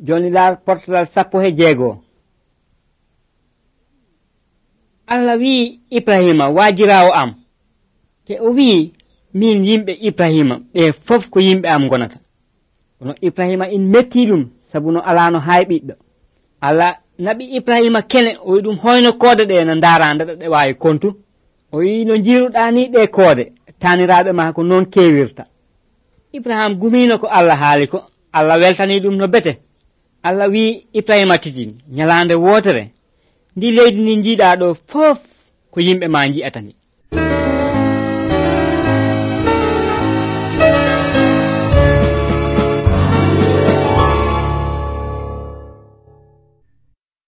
joni laar portalal 16. Allah wi Ibrahima wajirawo am te o wi min yimɓe Ibrahima ɓe fof ko yimɓe am gonata kono Ibrahima in metti ɗum sabu no alano hay ɓiɗɗo Allah naɓi Ibrahima kene o wi ɗum hoyno koode ɗe no darande ɗe wawi kontu o wi no jiruɗa ni ɗe koode taniraɓe ma ko noon kewirta Ibrahima gumino ko Allah haali ko Allah weltani ɗum no bete Allah wi Ibrahima titi ñalande wotere ndi leydi ndi jiiɗa ɗo fof ko yimɓe ma ji'ata ni